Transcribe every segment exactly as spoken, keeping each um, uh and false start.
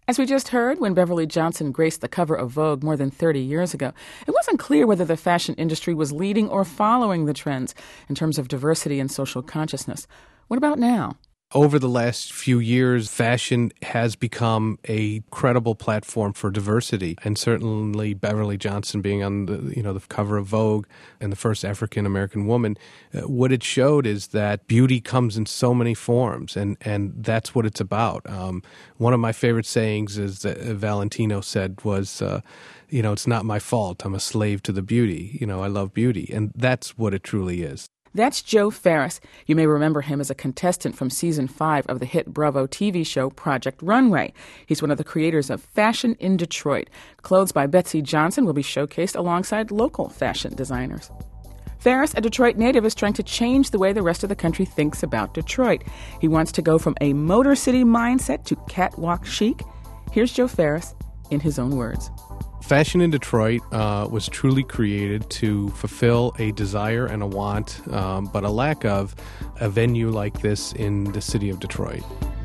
As we just heard, when Beverly Johnson graced the cover of Vogue more than thirty years ago, it wasn't clear whether the fashion industry was leading or following the trends in terms of diversity and social consciousness. What about now? Over the last few years, fashion has become a credible platform for diversity, and certainly Beverly Johnson being on the you know the cover of Vogue and the first African American woman, uh, what it showed is that beauty comes in so many forms, and and that's what it's about. Um, one of my favorite sayings is that Valentino said was, uh, you know, it's not my fault. I'm a slave to the beauty. You know, I love beauty, and that's what it truly is. That's Joe Ferris. You may remember him as a contestant from season five of the hit Bravo T V show Project Runway. He's one of the creators of Fashion in Detroit. Clothes by Betsey Johnson will be showcased alongside local fashion designers. Ferris, a Detroit native, is trying to change the way the rest of the country thinks about Detroit. He wants to go from a Motor City mindset to catwalk chic. Here's Joe Ferris in his own words. Fashion in Detroit uh, was truly created to fulfill a desire and a want, um, but a lack of a venue like this in the city of Detroit.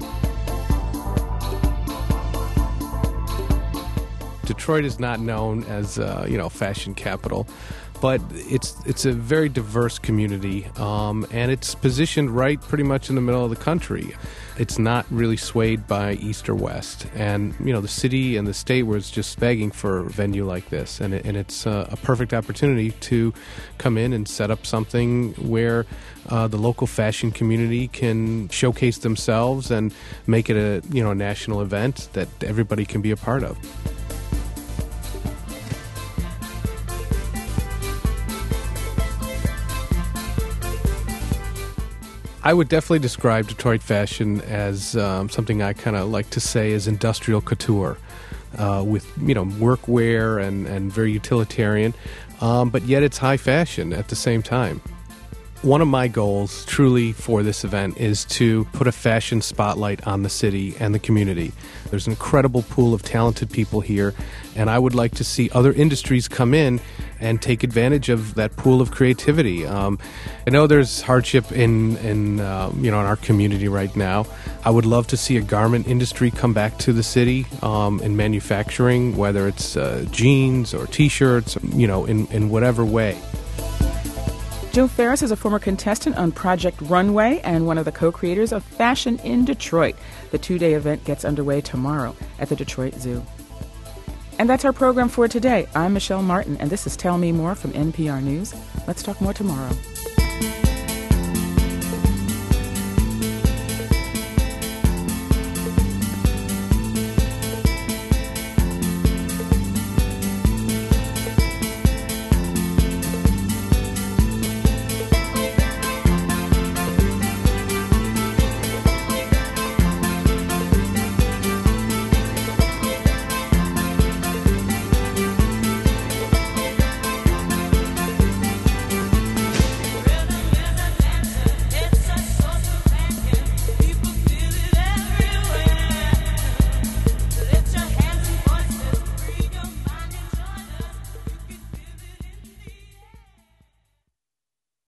Detroit is not known as, uh, you know, fashion capital, but it's it's a very diverse community, um, and it's positioned right pretty much in the middle of the country. It's not really swayed by east or west, and you know the city and the state was just begging for a venue like this, and, it, and it's uh, a perfect opportunity to come in and set up something where uh, the local fashion community can showcase themselves and make it a you know a national event that everybody can be a part of. I would definitely describe Detroit fashion as um, something I kind of like to say is industrial couture, uh, with you know workwear and, and very utilitarian, um, but yet it's high fashion at the same time. One of my goals truly for this event is to put a fashion spotlight on the city and the community. There's an incredible pool of talented people here, and I would like to see other industries come in and take advantage of that pool of creativity. Um, I know there's hardship in, in uh, you know in our community right now. I would love to see a garment industry come back to the city um, in manufacturing, whether it's uh, jeans or T-shirts, you know, in, in whatever way. Joe Ferris is a former contestant on Project Runway and one of the co-creators of Fashion in Detroit. The two-day event gets underway tomorrow at the Detroit Zoo. And that's our program for today. I'm Michelle Martin, and this is Tell Me More from N P R News. Let's talk more tomorrow.